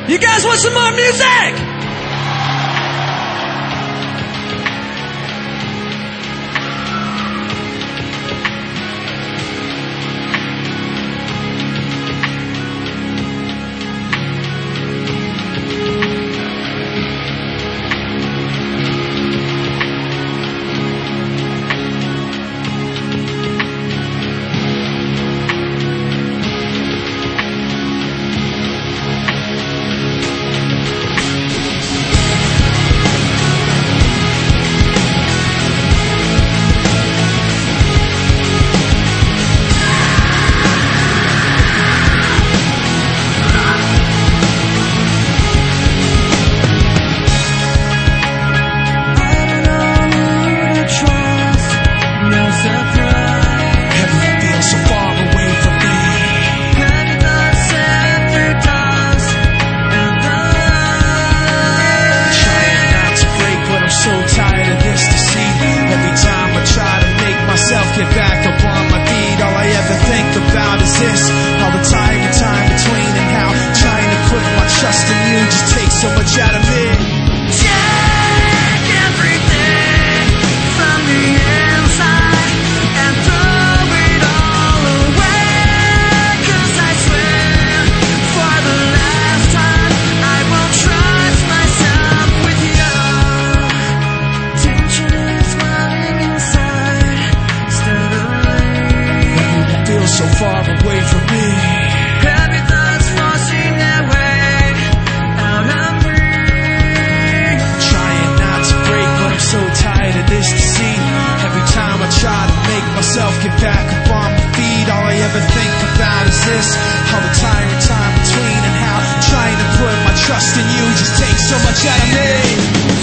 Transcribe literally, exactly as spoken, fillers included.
You guys want some more music? Get back up on my feet. All I ever think about is this, all the time and time between, and how trying to put my trust in you just takes so much out of me. Take everything from the inside and throw it all away, 'cause I swear for the last time I won't trust myself with you. Tension is running inside. So far away from me, heavy thoughts forcing their way out of me. Trying not to break, but I'm so tired of this deceit. Every time I try to make myself get back up on my feet, all I ever think about is this, all the time and time between, and how trying to put my trust in you just takes so much out of me.